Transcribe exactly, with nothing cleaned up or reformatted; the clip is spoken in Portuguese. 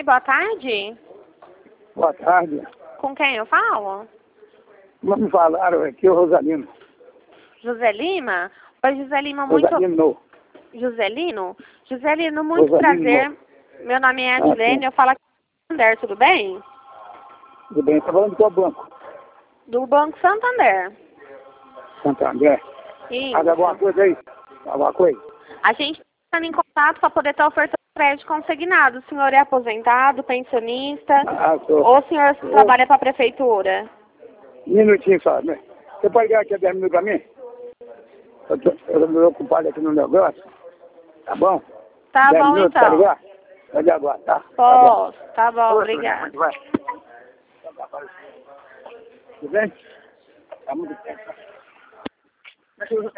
boa tarde. Boa tarde. Com quem eu falo? Vamos falar aqui, o Rosalino. José Lima? Oi, José Lima, muito... Rosalino. Joselino? Joselino, muito Rosalino. prazer. Meu nome é Adilene, Ah, eu falo aqui do Santander, tudo bem? tudo bem, está falando de qual banco? Do Banco Santander. Santander. Isso. Faz alguma coisa aí? Alguma coisa? A gente está em contato para poder estar ofertando crédito consignado. O senhor é aposentado, pensionista, Ah, sou. ou o senhor Eu- trabalha para a prefeitura? Um minutinho só, né? Você pode ligar aqui a dez minutos para mim? Eu tô, eu tô meio ocupado aqui no negócio. Tá bom? Tá dez bom, minutos, então. pode ligar? Pode agora, tá? Tá bom. Posso. Tá bom, Ô, obrigada. vai. Tudo bem? Tá muito bem.